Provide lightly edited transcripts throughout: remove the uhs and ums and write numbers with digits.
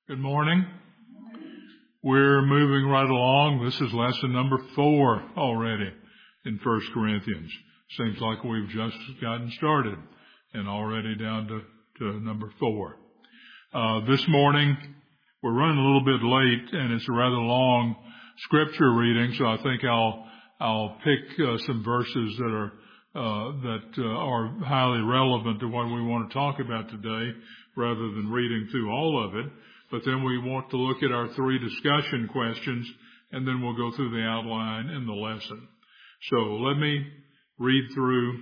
Good morning. We're moving right along. This is lesson number 4 already in 1 Corinthians. Seems like we've just gotten started and already down to number 4. This morning we're running a little bit late and it's a rather long scripture reading, so I think I'll pick some verses that are highly relevant to what we want to talk about today rather than reading through all of it. But then we want to look at our 3 discussion questions, and then we'll go through the outline in the lesson. So let me read through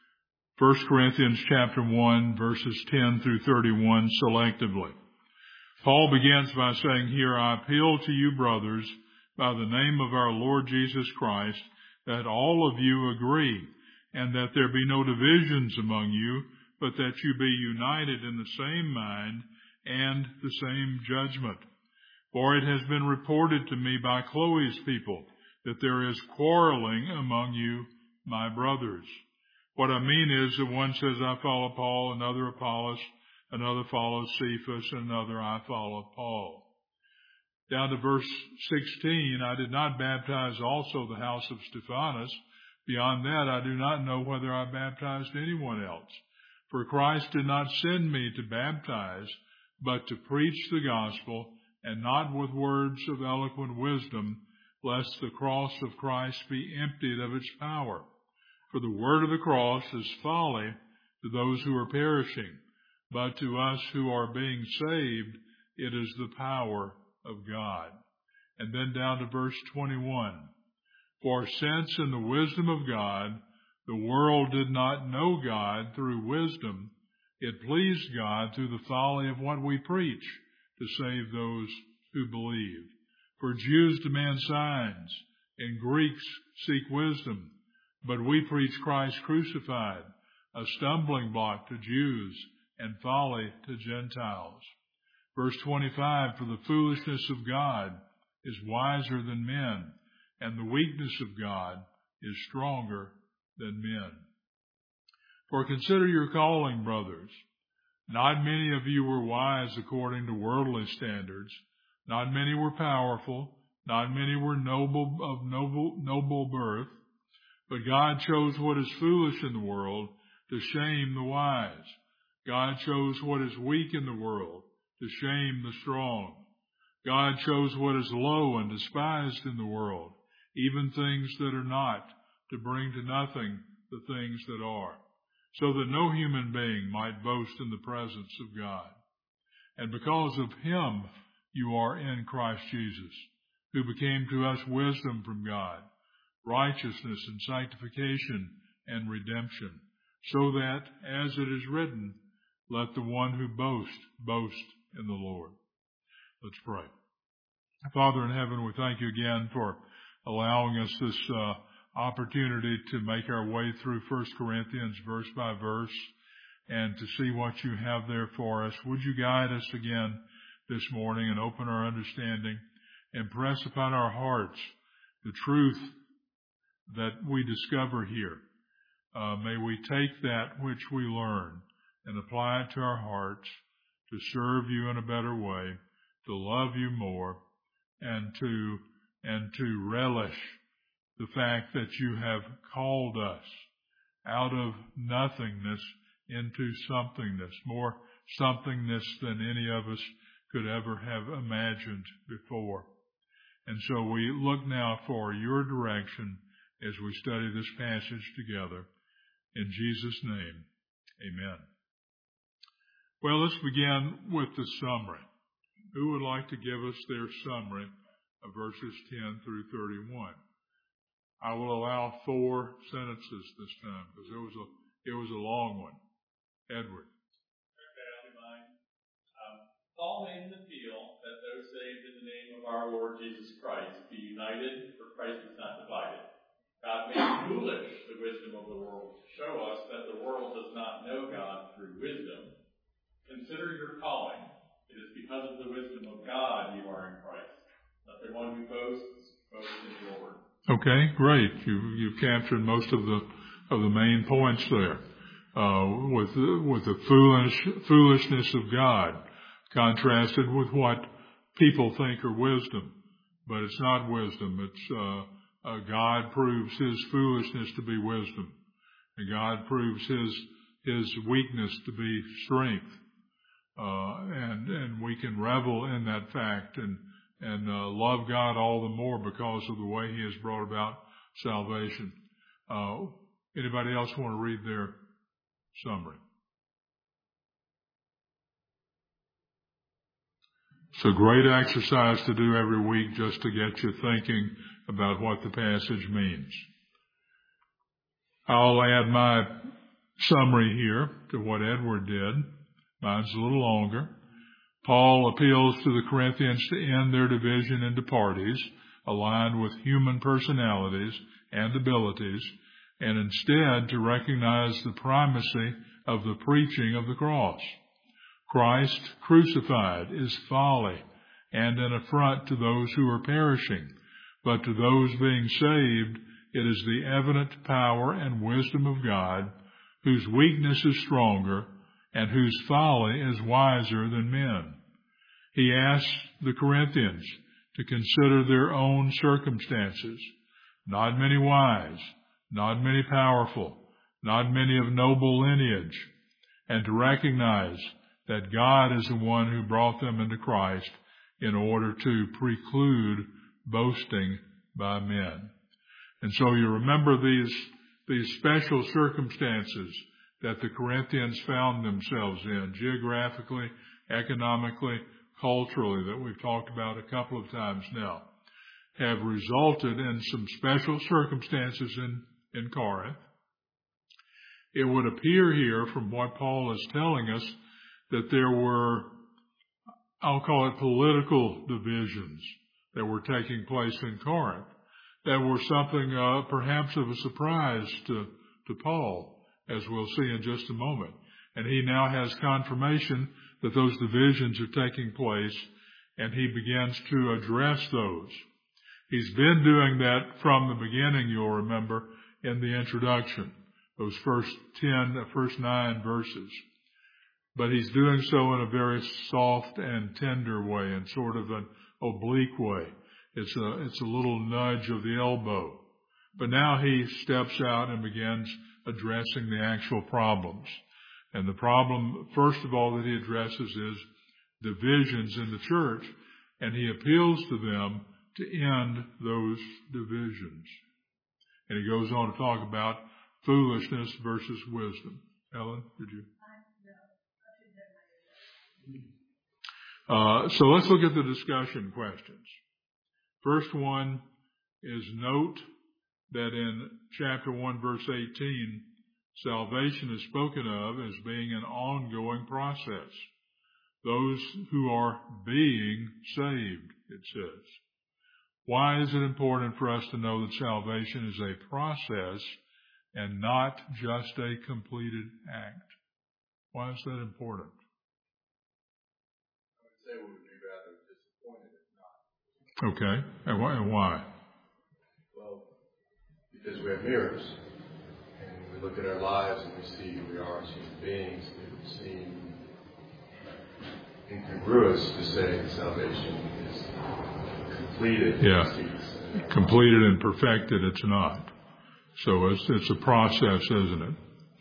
1 Corinthians chapter 1, verses 10 through 31 selectively. Paul begins by saying, "Here I appeal to you, brothers, by the name of our Lord Jesus Christ, that all of you agree, and that there be no divisions among you, but that you be united in the same mind and the same judgment. For it has been reported to me by Chloe's people that there is quarreling among you, my brothers. What I mean is that one says, I follow Paul, another Apollos, another follows Cephas, and another I follow Paul." Down to verse 16, "I did not baptize also the house of Stephanas. Beyond that, I do not know whether I baptized anyone else. For Christ did not send me to baptize, but to preach the gospel, and not with words of eloquent wisdom, lest the cross of Christ be emptied of its power. For the word of the cross is folly to those who are perishing, but to us who are being saved, it is the power of God." And then down to verse 21. "For since in the wisdom of God, the world did not know God through wisdom, it pleased God through the folly of what we preach to save those who believe. For Jews demand signs, and Greeks seek wisdom, but we preach Christ crucified, a stumbling block to Jews and folly to Gentiles." Verse 25, "For the foolishness of God is wiser than men, and the weakness of God is stronger than men. For consider your calling, brothers. Not many of you were wise according to worldly standards. Not many were powerful. Not many were noble birth. But God chose what is foolish in the world to shame the wise. God chose what is weak in the world to shame the strong. God chose what is low and despised in the world, even things that are not, to bring to nothing the things that are, so that no human being might boast in the presence of God. And because of him you are in Christ Jesus, who became to us wisdom from God, righteousness and sanctification and redemption, so that, as it is written, let the one who boasts, boast in the Lord." Let's pray. Father in heaven, we thank you again for allowing us this opportunity to make our way through 1 Corinthians verse by verse and to see what you have there for us. Would you guide us again this morning and open our understanding and press upon our hearts the truth that we discover here. May we take that which we learn and apply it to our hearts to serve you in a better way, to love you more, and to relish the fact that you have called us out of nothingness into somethingness, more somethingness than any of us could ever have imagined before. And so we look now for your direction as we study this passage together. In Jesus' name, amen. Well, let's begin with the summary. Who would like to give us their summary of verses 10 through 31? I will allow 4 sentences this time because it was a long one. Edward. Okay, I'll do mine. Paul made an appeal that those saved in the name of our Lord Jesus Christ be united, for Christ is not divided. God made foolish the wisdom of the world to show us that the world does not know God through wisdom. Consider your calling. It is because of the wisdom of God you are in Christ. Let the one who boasts, boast in the Lord. Okay, great. You've captured most of the main points there. With the foolishness of God. contrasted with what people think are wisdom. But it's not wisdom. It's God proves His foolishness to be wisdom, and God proves His weakness to be strength. And we can revel in that fact and love God all the more because of the way He has brought about salvation. Anybody else want to read their summary? It's a great exercise to do every week just to get you thinking about what the passage means. I'll add my summary here to what Edward did. Mine's a little longer. Paul appeals to the Corinthians to end their division into parties aligned with human personalities and abilities, and instead to recognize the primacy of the preaching of the cross. Christ crucified is folly and an affront to those who are perishing, but to those being saved, it is the evident power and wisdom of God, whose weakness is stronger and whose folly is wiser than men. He asks the Corinthians to consider their own circumstances. Not many wise, not many powerful, not many of noble lineage, and to recognize that God is the one who brought them into Christ in order to preclude boasting by men. And so you remember these special circumstances that the Corinthians found themselves in, geographically, economically, culturally, that we've talked about a couple of times now, have resulted in some special circumstances in Corinth. It would appear here from what Paul is telling us that there were, I'll call it political divisions that were taking place in Corinth that were something perhaps of a surprise to Paul, as we'll see in just a moment. And he now has confirmation that those divisions are taking place, and he begins to address those. He's been doing that from the beginning, you'll remember, in the introduction, those first 9 verses. But he's doing so in a very soft and tender way, in sort of an oblique way. It's a little nudge of the elbow. But now he steps out and begins addressing the actual problems. And the problem, first of all, that he addresses is divisions in the church, and he appeals to them to end those divisions. And he goes on to talk about foolishness versus wisdom. Ellen, did you? So let's look at the discussion questions. First one is, note that in chapter 1, verse 18, salvation is spoken of as being an ongoing process. Those who are being saved, it says. Why is it important for us to know that salvation is a process and not just a completed act? Why is that important? I would say we would be rather disappointed if not. Okay. And why? Well, because we have mirrors. And we look at our lives and we see who we are as human beings. It would seem incongruous to say that salvation is completed. Yeah. Completed and perfected, it's not. So it's a process, isn't it?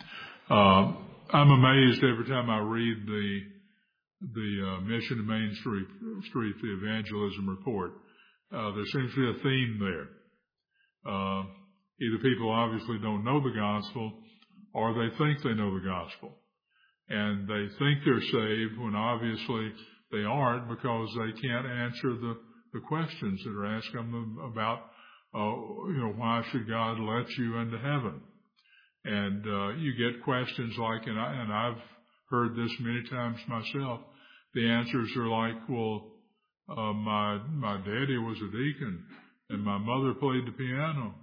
I'm amazed every time I read the Mission to Main Street, the evangelism report. There seems to be a theme there. Either people obviously don't know the gospel, or they think they know the gospel. And they think they're saved when obviously they aren't, because they can't answer the questions that are asked them about, why should God let you into heaven? And you get questions like, and I've heard this many times myself, the answers are like, well, my daddy was a deacon, and my mother played the piano,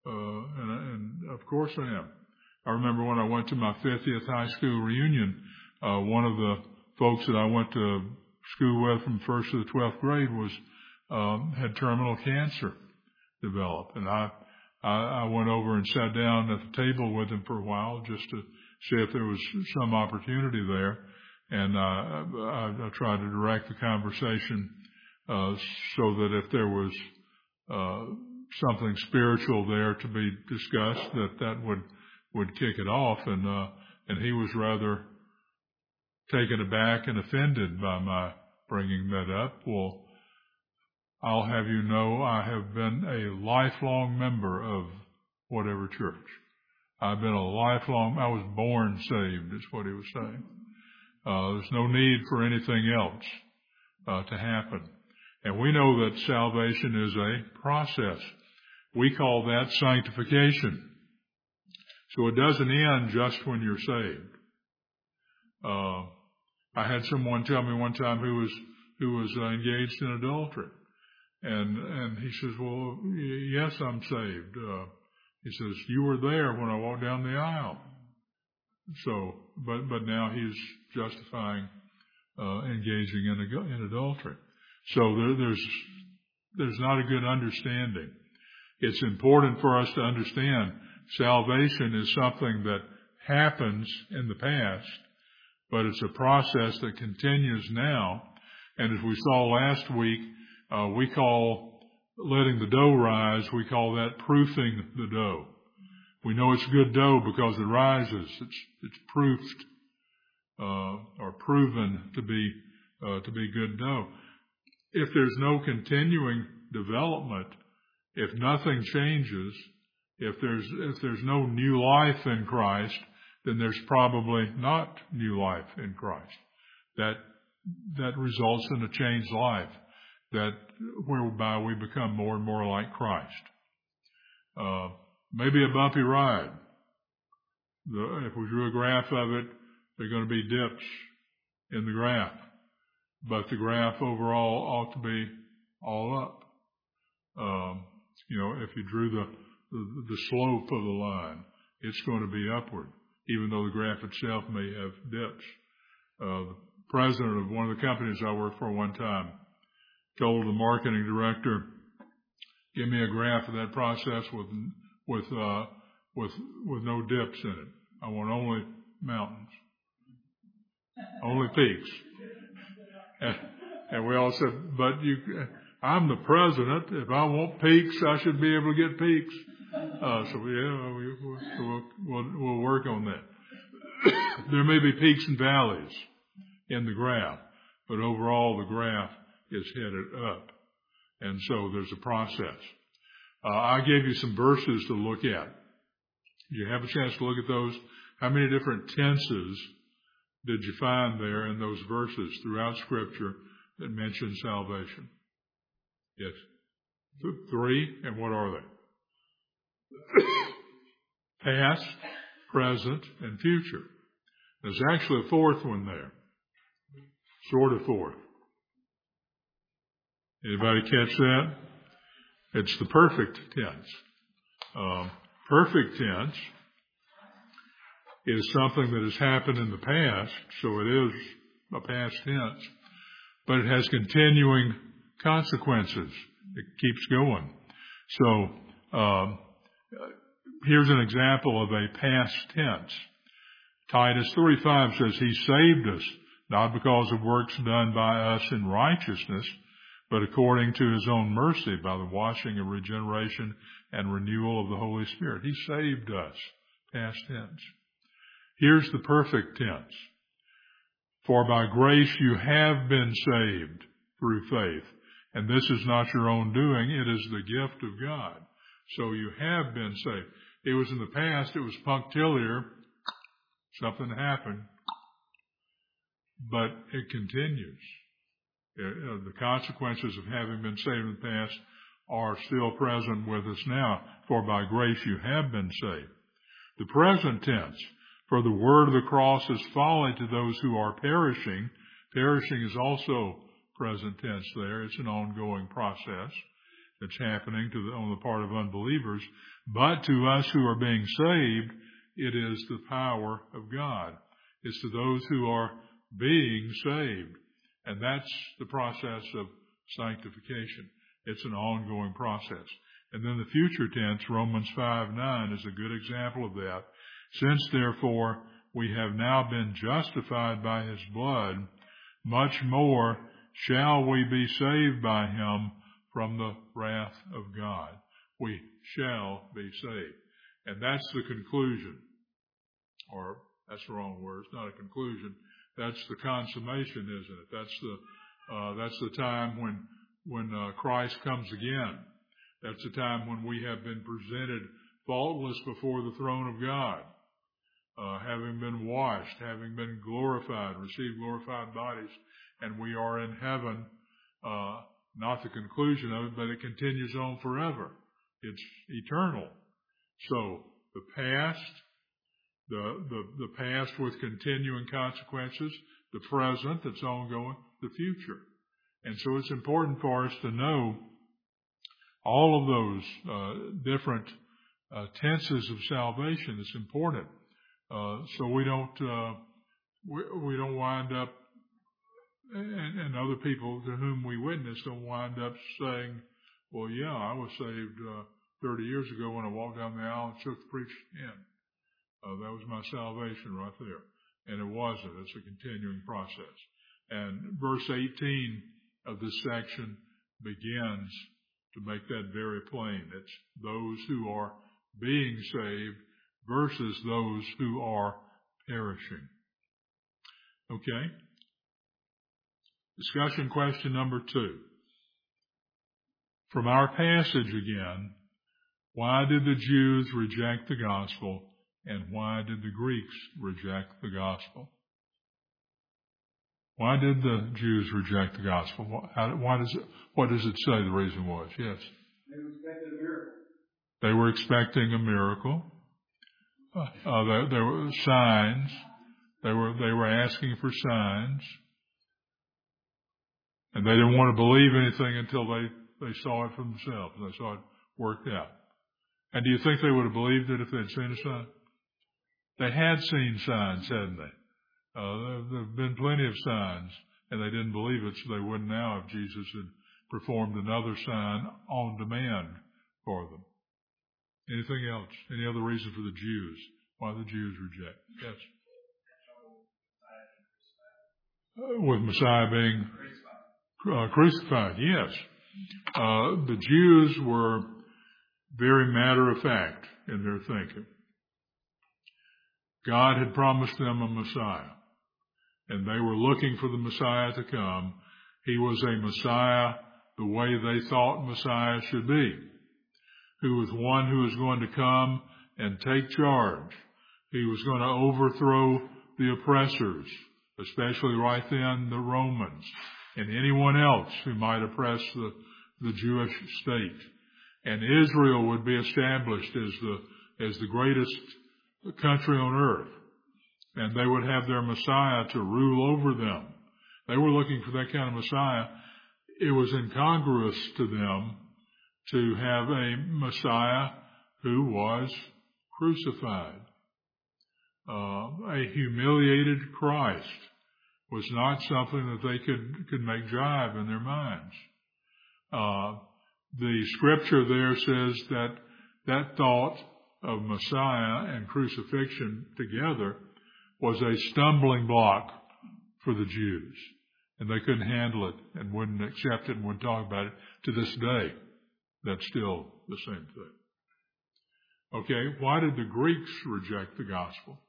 and of course I am. I remember when I went to my 50th high school reunion, one of the folks that I went to school with from 1st to the 12th grade had terminal cancer develop, and I went over and sat down at the table with him for a while just to see if there was some opportunity there. And I tried to direct the conversation so that if there was something spiritual there to be discussed, that would kick it off. And he was rather taken aback and offended by my bringing that up. Well, I'll have you know I have been a lifelong member of whatever church. I was born saved, is what he was saying. There's no need for anything else to happen. And we know that salvation is a process. We call that sanctification. So it doesn't end just when you're saved. I had someone tell me one time who was engaged in adultery. And he says, well, yes, I'm saved. He says, you were there when I walked down the aisle. So, but now he's justifying engaging in adultery. So there's not a good understanding. It's important for us to understand salvation is something that happens in the past, but it's a process that continues now. And as we saw last week, we call letting the dough rise, we call that proofing the dough. We know it's good dough because it rises. It's proofed or proven to be good dough. If there's no continuing development, if nothing changes, if there's no new life in Christ, then there's probably not new life in Christ. That results in a changed life, whereby we become more and more like Christ. Maybe a bumpy ride. If we drew a graph of it, there are going to be dips in the graph, but the graph overall ought to be all up. If you drew the slope of the line, it's going to be upward, even though the graph itself may have dips. The president of one of the companies I worked for one time told the marketing director, "Give me a graph of that process with no dips in it. I want only mountains, only peaks." And we all said, "But I'm the president. If I want peaks, I should be able to get peaks." We'll work on that. There may be peaks and valleys in the graph, but overall the graph is headed up. And so there's a process. I gave you some verses to look at. You have a chance to look at those. How many different tenses did you find there in those verses throughout Scripture that mention salvation? Yes. 3, and what are they? Past, present, and future. There's actually a fourth one there. Sort of fourth. Anybody catch that? It's the perfect tense. Perfect tense is something that has happened in the past, so it is a past tense, but it has continuing consequences. It keeps going. So here's an example of a past tense. Titus 3:5 says, "He saved us, not because of works done by us in righteousness, but according to His own mercy, by the washing of regeneration and renewal of the Holy Spirit." He saved us. Past tense. Here's the perfect tense. "For by grace you have been saved through faith. And this is not your own doing, it is the gift of God." So you have been saved. It was in the past, it was punctiliar. Something happened. But it continues. The consequences of having been saved in the past are still present with us now. For by grace you have been saved. The present tense. "For the word of the cross is folly to those who are perishing." Perishing is also present tense there. It's an ongoing process that's happening on the part of unbelievers. "But to us who are being saved, it is the power of God." It's to those who are being saved. And that's the process of sanctification. It's an ongoing process. And then the future tense, Romans 5:9, is a good example of that. "Since therefore we have now been justified by his blood, much more shall we be saved by him from the wrath of God. We shall be saved. And that's the conclusion. Or, that's the wrong word. It's not a conclusion. That's the consummation, isn't it? That's the time when Christ comes again. That's the time when we have been presented faultless before the throne of God, having been washed, having been glorified, received glorified bodies, and we are in heaven. Not the conclusion of it, but it continues on forever. It's eternal. So the past, the past with continuing consequences, the present that's ongoing, the future. And so it's important for us to know all of those different tenses of salvation. It's important, so we don't wind up, and other people to whom we witness don't wind up saying, "Well, yeah, I was saved 30 years ago when I walked down the aisle and shook the preacher's hand. That was my salvation right there." And it wasn't. It's a continuing process. And verse 18 of this section begins to make that very plain. It's those who are being saved versus those who are perishing. Okay? Discussion question number 2. From our passage again, why did the Jews reject the gospel, and why did the Greeks reject the gospel? Why did the Jews reject the gospel? What does it say the reason was? Yes. They expected a miracle. They were expecting a miracle. There were signs. They were asking for signs. And they didn't want to believe anything until they saw it for themselves. They saw it worked out. And do you think they would have believed it if they'd seen a sign? They had seen signs, hadn't they? There have been plenty of signs, and they didn't believe it, so they wouldn't now if Jesus had performed another sign on demand for them. Anything else? Any other reason for the Jews? Why the Jews reject? Yes. With Messiah being crucified, yes. The Jews were very matter of fact in their thinking. God had promised them a Messiah, and they were looking for the Messiah to come. He was a Messiah the way they thought Messiah should be, who was one who was going to come and take charge. He was going to overthrow the oppressors, especially right then the Romans, and anyone else who might oppress the Jewish state. And Israel would be established as the greatest country on earth, and they would have their Messiah to rule over them. They were looking for that kind of Messiah. It was incongruous to them to have a Messiah who was crucified. A humiliated Christ was not something that they could make jive in their minds. The scripture there says that thought of Messiah and crucifixion together was a stumbling block for the Jews. And they couldn't handle it and wouldn't accept it and wouldn't talk about it. To this day, that's still the same thing. Okay, why did the Greeks reject the gospel?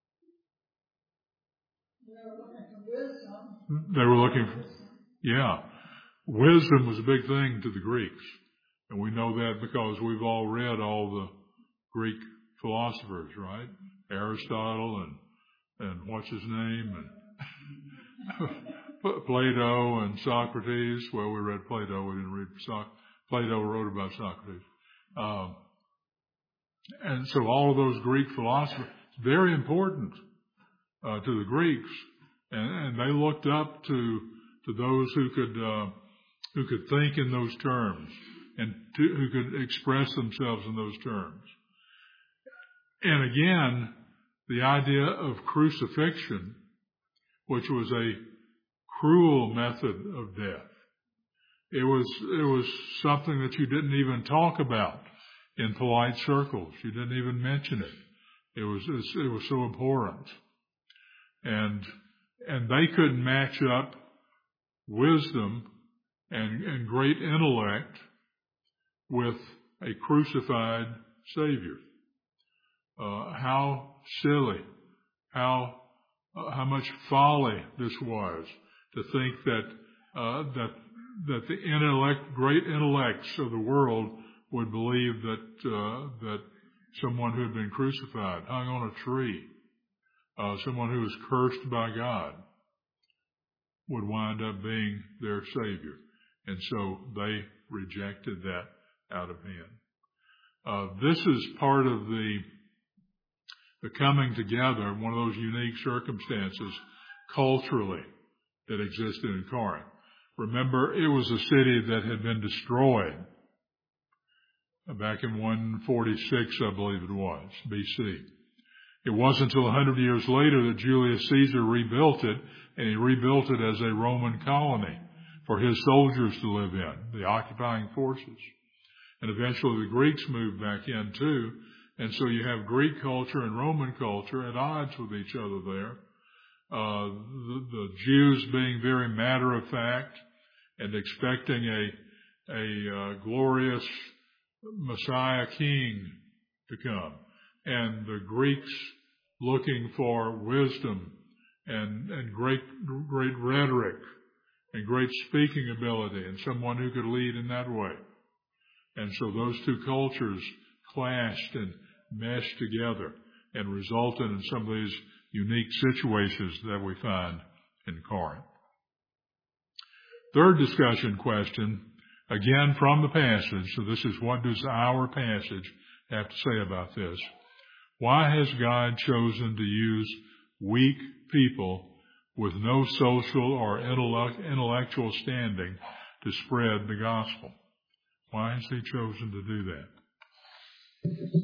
They were looking for, yeah. Wisdom was a big thing to the Greeks. And we know that because we've all read all the Greek philosophers, right? Aristotle and what's his name? And Plato and Socrates. Well, we read Plato. We didn't read Plato wrote about Socrates. And so all of those Greek philosophers, very important to the Greeks. And they looked up to those who could think in those terms and who could express themselves in those terms. And again, the idea of crucifixion, which was a cruel method of death, it was something that you didn't even talk about in polite circles. You didn't even mention it. It was so abhorrent. And they couldn't match up wisdom and great intellect with a crucified Savior. How silly, how much folly this was to think that the great intellects of the world would believe that someone who had been crucified, hung on a tree, someone who was cursed by God, would wind up being their Savior. And so they rejected that out of hand. This is part of the coming together, one of those unique circumstances culturally that existed in Corinth. Remember, it was a city that had been destroyed back in 146, I believe it was, BC. It wasn't until 100 years later that Julius Caesar rebuilt it, and he rebuilt it as a Roman colony for his soldiers to live in, the occupying forces. And eventually the Greeks moved back in too, and so you have Greek culture and Roman culture at odds with each other there. The Jews being very matter of fact and expecting a glorious Messiah King to come, and the Greeks looking for wisdom and great rhetoric and great speaking ability and someone who could lead in that way. And so those two cultures clashed and meshed together and resulted in some of these unique situations that we find in Corinth. Third discussion question, again from the passage. So this is, what does our passage have to say about this? Why has God chosen to use weak people with no social or intellectual standing to spread the gospel? Why has he chosen to do that?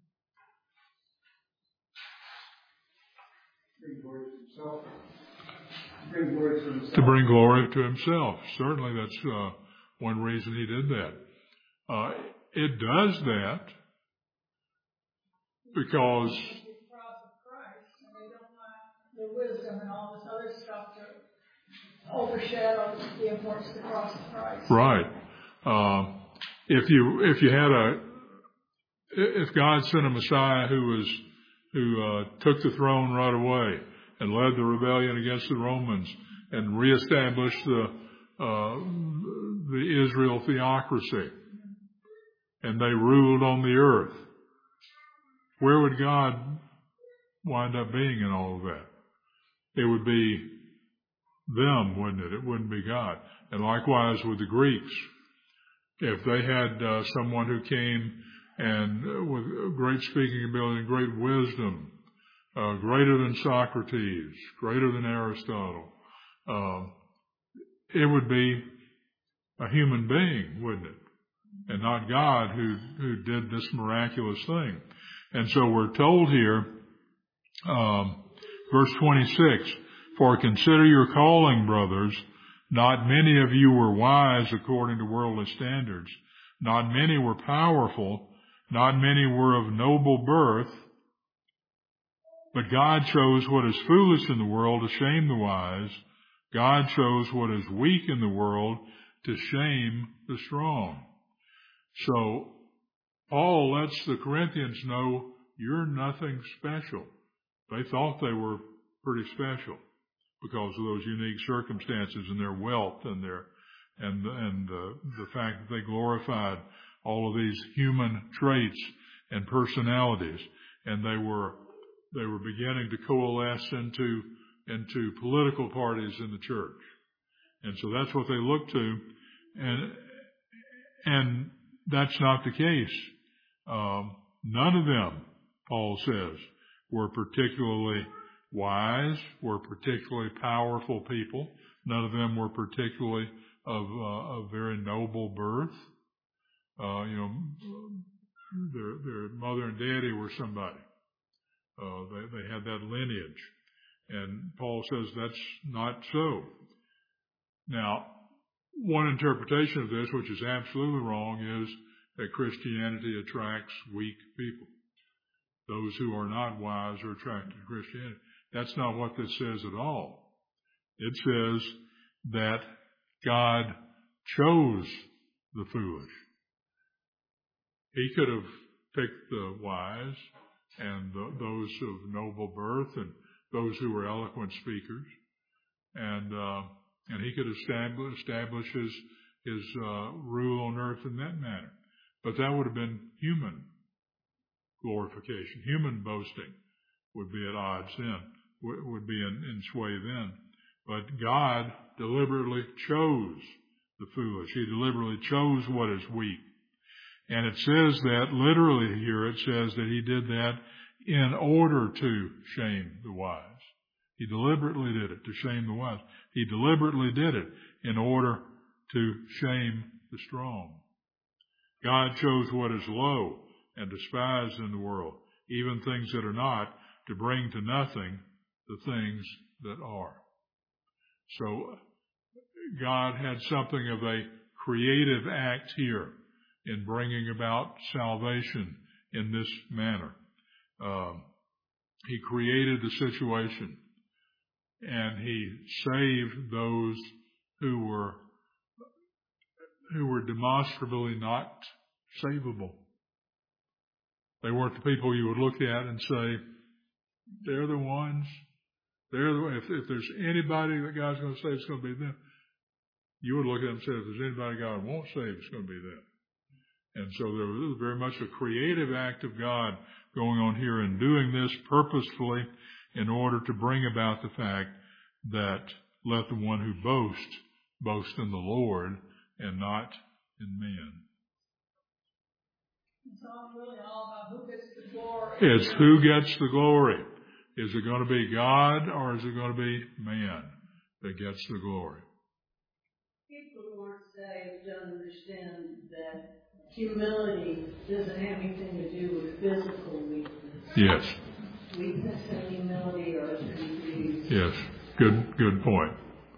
To bring glory to himself. Certainly that's one reason he did that. It does that because the cross of Christ, and they don't want the wisdom and all this other stuff to overshadow the importance of the cross of Christ. Right. If God sent a Messiah who took the throne right away and led the rebellion against the Romans and reestablished the Israel theocracy, and they ruled on the earth, where would God wind up being in all of that? It would be them, wouldn't it? It wouldn't be God. And likewise with the Greeks. If they had someone who came and with great speaking ability and great wisdom, greater than Socrates, greater than Aristotle, it would be a human being, wouldn't it? And not God who did this miraculous thing. And so we're told here, verse 26, for consider your calling, brothers. Not many of you were wise according to worldly standards. Not many were powerful. Not many were of noble birth. But God chose what is foolish in the world to shame the wise. God chose what is weak in the world to shame the strong. So Paul lets the Corinthians know, you're nothing special. They thought they were pretty special because of those unique circumstances and their wealth and the fact that they glorified all of these human traits and personalities, and they were beginning to coalesce into political parties in the church. And so that's what they look to, and that's not the case. None of them, Paul says, were particularly wise, were particularly powerful people. None of them were particularly of very noble birth. Their mother and daddy were somebody. They had that lineage. And Paul says that's not so. Now, one interpretation of this, which is absolutely wrong, is that Christianity attracts weak people. Those who are not wise are attracted to Christianity. That's not what this says at all. It says that God chose the foolish. He could have picked the wise and those of noble birth and those who were eloquent speakers, and he could establish his rule on earth in that manner. But that would have been human glorification. Human boasting would be at odds then, would be in sway then. But God deliberately chose the foolish. He deliberately chose what is weak. And it says that, literally here, it says that he did that in order to shame the wise. He deliberately did it to shame the wise. He deliberately did it in order to shame the strong. God chose what is low and despised in the world, even things that are not, to bring to nothing the things that are. So God had something of a creative act here in bringing about salvation in this manner. He created the situation, and he saved those who were demonstrably not savable. They weren't the people you would look at and say, they're the ones. If there's anybody that God's going to save, it's going to be them. You would look at them and say, if there's anybody God won't save, it's going to be them. And so there was very much a creative act of God going on here and doing this purposefully in order to bring about the fact that let the one who boasts boast in the Lord and not in man. It's all really all about who gets the glory. It's who gets the glory. Is it going to be God or is it going to be man that gets the glory? People who aren't saved don't understand that humility doesn't have anything to do with physical weakness. Yes. Weakness and humility are confused. Yes. Good point.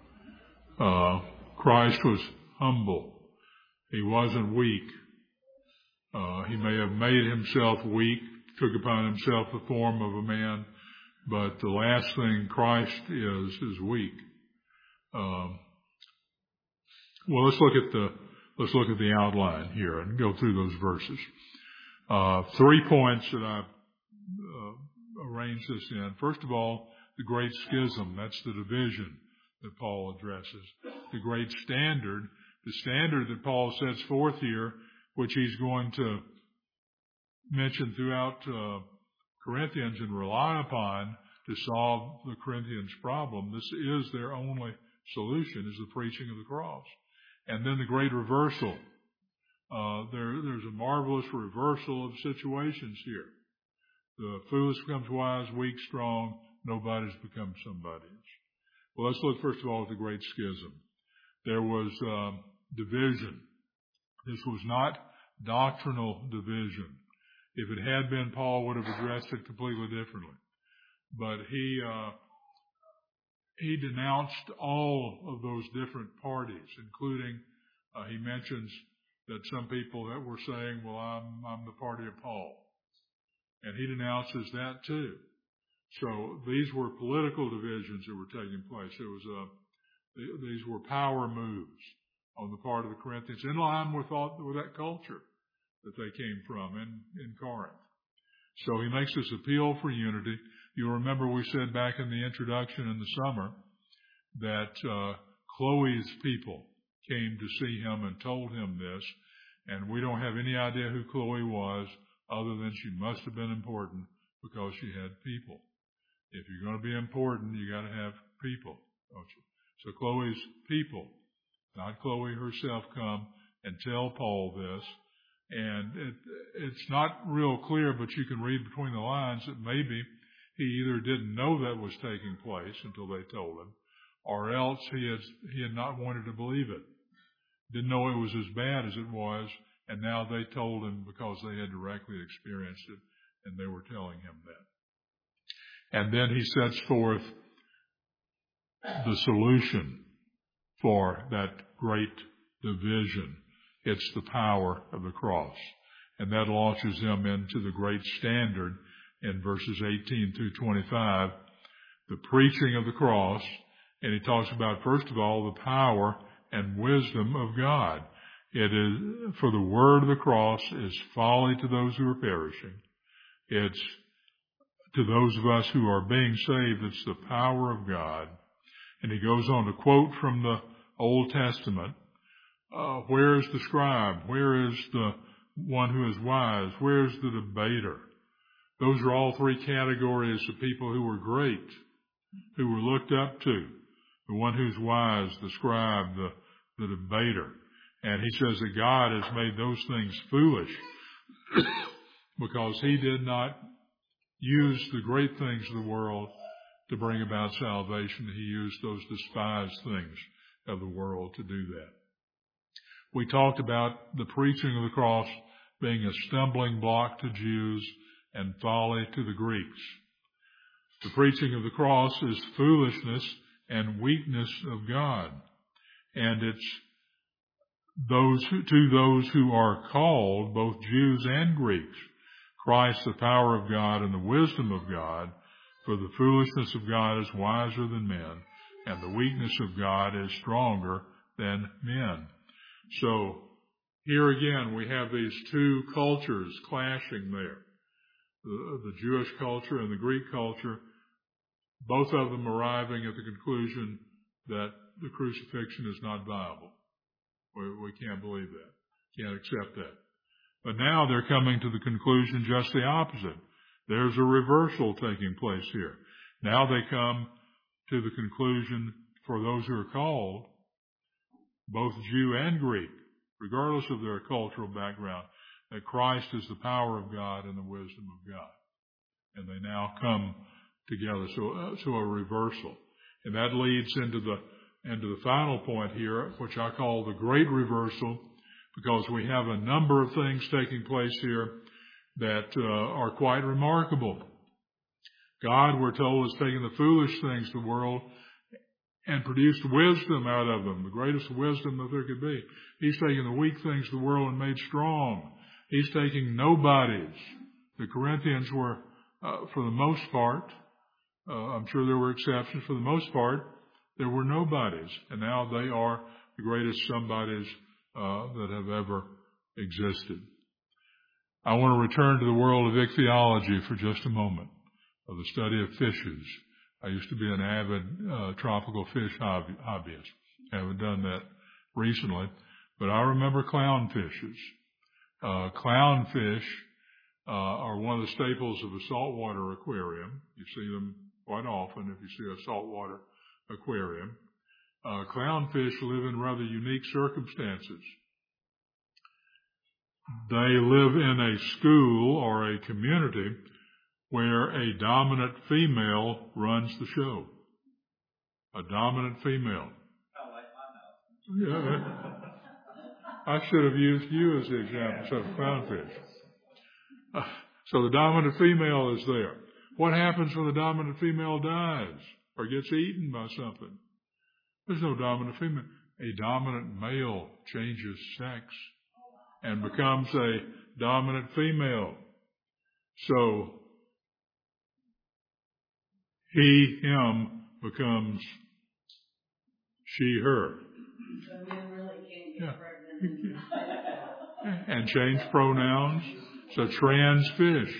Christ was humble. He wasn't weak. He may have made himself weak, took upon himself the form of a man, but the last thing Christ is weak. Well, let's look at the outline here and go through those verses. 3 points that I've arranged this in. First of all, the great schism. That's the division that Paul addresses. The great standard, the standard that Paul sets forth here, which he's going to mention throughout Corinthians and rely upon to solve the Corinthians' problem. This is their only solution, is the preaching of the cross. And then the great reversal. There's a marvelous reversal of situations here. The foolish becomes wise, weak, strong. Nobody's become somebody's. Well, let's look first of all at the great schism. There was division. This was not doctrinal division. If it had been, Paul would have addressed it completely differently. But he denounced all of those different parties, including he mentions that some people that were saying, well, I'm the party of Paul. And he denounces that too. So these were political divisions that were taking place. These were power moves on the part of the Corinthians in line with that culture that they came from in Corinth. So he makes this appeal for unity. You'll remember we said back in the introduction in the summer that Chloe's people came to see him and told him this, and we don't have any idea who Chloe was other than she must have been important because she had people. If you're going to be important, you got to have people, don't you? So Chloe's people, not Chloe herself, come and tell Paul this. And it's not real clear, but you can read between the lines that maybe he either didn't know that was taking place until they told him, or else he had not wanted to believe it. Didn't know it was as bad as it was, and now they told him because they had directly experienced it, and they were telling him that. And then he sets forth the solution for that great division. It's the power of the cross. And that launches him into the great standard in verses 18 through 25 the preaching of the cross, and he talks about, first of all, the power and wisdom of God. It is, for the word of the cross is folly to those who are perishing. It's to those of us who are being saved, it's the power of God. And he goes on to quote from the Old Testament, where is the scribe? Where is the one who is wise? Where is the debater? Those are all three categories of people who were great, who were looked up to. The one who's wise, the scribe, the debater. And he says that God has made those things foolish because he did not use the great things of the world to bring about salvation. He used those despised things of the world to do that. We talked about the preaching of the cross being a stumbling block to Jews and folly to the Greeks. The preaching of the cross is foolishness and weakness of God. And it's to those who are called, both Jews and Greeks, Christ, the power of God and the wisdom of God, for the foolishness of God is wiser than men, and the weakness of God is stronger than men. So, here again, we have these two cultures clashing there. The Jewish culture and the Greek culture, both of them arriving at the conclusion that the crucifixion is not viable. We can't believe that. Can't accept that. But now they're coming to the conclusion just the opposite. There's a reversal taking place here. Now they come to the conclusion, for those who are called, both Jew and Greek, regardless of their cultural background, that Christ is the power of God and the wisdom of God. And they now come together. So a reversal. And that leads into the final point here, which I call the great reversal, because we have a number of things taking place here that are quite remarkable. God, we're told, has taken the foolish things of the world and produced wisdom out of them, the greatest wisdom that there could be. He's taken the weak things of the world and made strong. He's taking nobodies. The Corinthians were, for the most part, I'm sure there were exceptions, for the most part, there were nobodies. And now they are the greatest somebodies that have ever existed. I want to return to the world of ichthyology for just a moment, of the study of fishes. I used to be an avid tropical fish hobbyist. I haven't done that recently, but I remember clownfishes. Clownfish are one of the staples of a saltwater aquarium. You see them quite often if you see a saltwater aquarium. Clownfish live in rather unique circumstances. They live in a school or a community where a dominant female runs the show. A dominant female. Kind of like my house. Yeah. I should have used you as the example instead of clownfish. So the dominant female is there. What happens when the dominant female dies or gets eaten by something? There's no dominant female. A dominant male changes sex and becomes a dominant female. So he, him becomes she, her. So men really can't get pregnant. And change pronouns. So trans fish.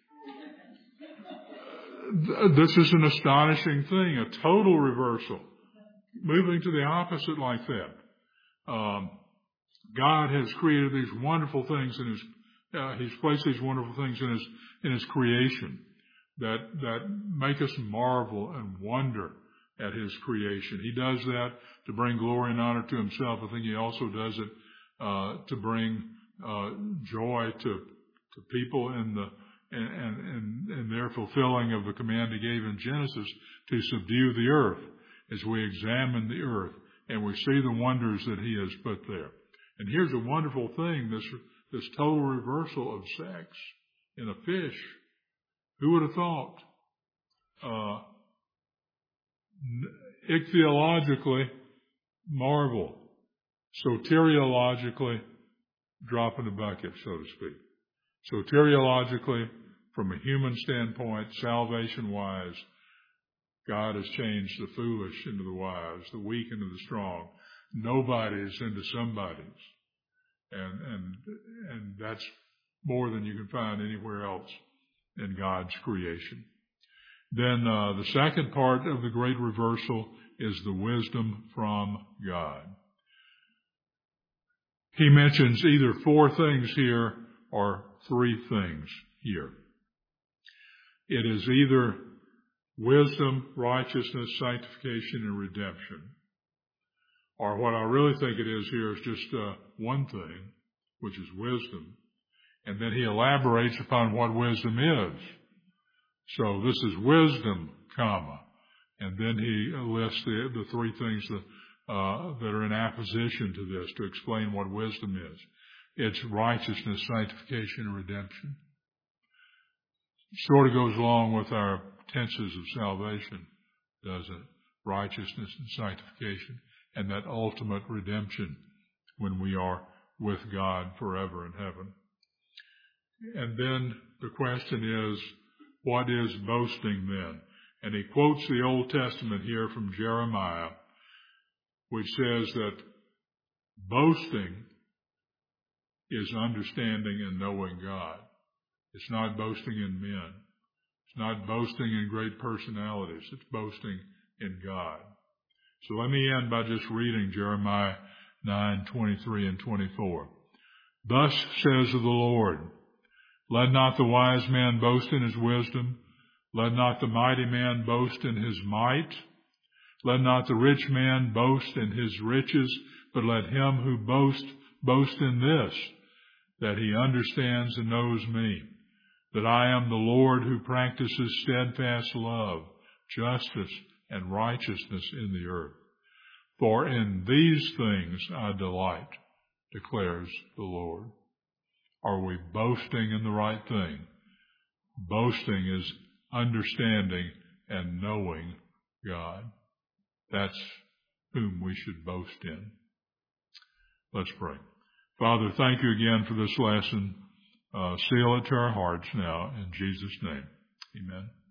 This is an astonishing thing, a total reversal. Moving to the opposite like that. God has created these wonderful things in He's placed these wonderful things in His creation that make us marvel and wonder at His creation. He does that to bring glory and honor to Himself. I think He also does it to bring joy to people in their fulfilling of the command He gave in Genesis to subdue the earth, as we examine the earth and we see the wonders that He has put there. And here's a wonderful thing, this total reversal of sex in a fish. Who would have thought? Ichthyologically, marvel. Soteriologically, drop in the bucket, so to speak. Soteriologically, from a human standpoint, salvation-wise, God has changed the foolish into the wise, the weak into the strong, nobodies into somebodies. And that's more than you can find anywhere else in God's creation. Then the second part of the great reversal is the wisdom from God. He mentions either 4 things here or 3 things here. It is either wisdom, righteousness, sanctification, and redemption. Or what I really think it is here is just one thing, which is wisdom. And then he elaborates upon what wisdom is. So this is wisdom, comma. And then he lists the 3 things that are in opposition to this to explain what wisdom is. It's righteousness, sanctification, and redemption. Sort of goes along with our tenses of salvation, doesn't it? Righteousness and sanctification, and that ultimate redemption when we are with God forever in heaven. And then the question is, what is boasting then? And he quotes the Old Testament here from Jeremiah, which says that boasting is understanding and knowing God. It's not boasting in men. It's not boasting in great personalities. It's boasting in God. So let me end by just reading Jeremiah 9:23 and 24. Thus says the Lord, let not the wise man boast in his wisdom. Let not the mighty man boast in his might. Let not the rich man boast in his riches, but let him who boasts boast in this, that he understands and knows me, that I am the Lord who practices steadfast love, justice, and righteousness in the earth. For in these things I delight, declares the Lord. Are we boasting in the right thing? Boasting is understanding and knowing God. That's whom we should boast in. Let's pray. Father, thank you again for this lesson. Seal it to our hearts now in Jesus' name. Amen.